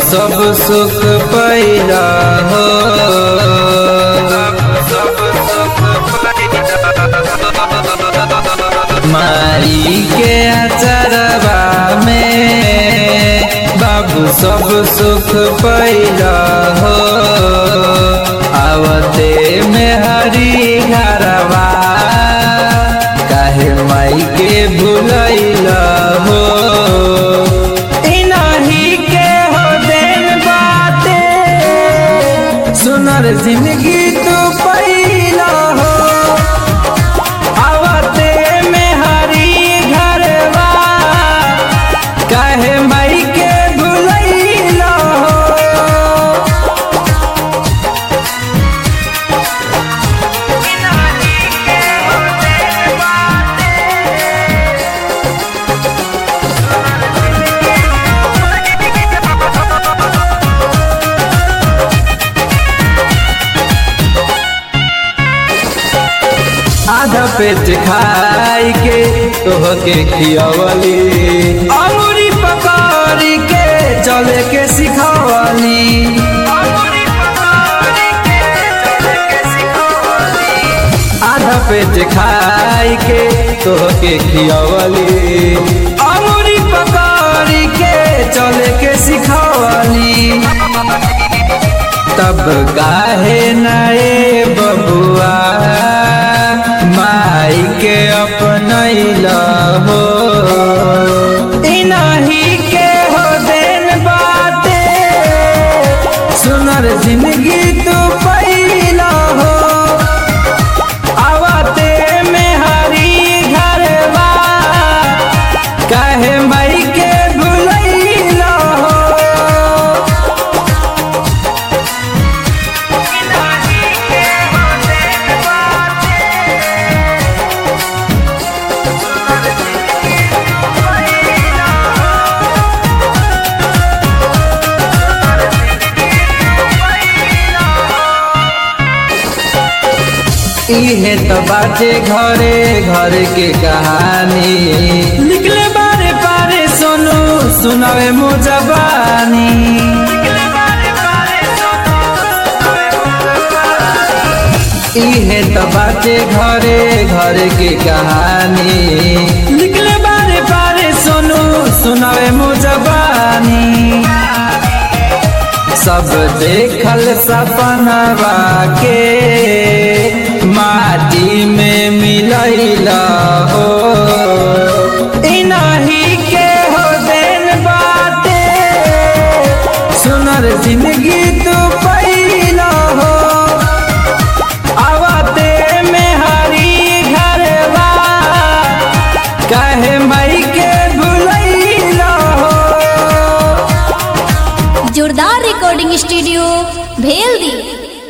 सब सुख पैला हो। माई के अचरवा में बाबू सब सुख पैला हो। आवते में हरी घरवा काहे माई के भुलैला हो। इनही के हो देन बाते सुनर जिंदगी तू पैला हो। आवते में हरी घरवा काहे माई के भुलैला हो। आधा पेट खाई के तोहके खियावली, अंगूरी पकड़ के चले के सिखावली। आधा पेट खाई के तोहके खियावली, अंगूरी पकड़ के चले के सिखावली। तब काहे नए बबुआ माई के अपनैला हो। इनही के हो देन बाते सुनर जिंदगी तू पैला हो। आवते में हरी घरवा काहे माई के भुलैला हो। इहे तो बाटे घरे घर के कहानी, निकले बारे बारे सोनू सुनावे मुजबानी। इहे तो बाटे घरे घर के कहानी, निकले बारे बारे सोनू सुनावे मुजबानी। सब देखल सपनवा के माटी में मिलैला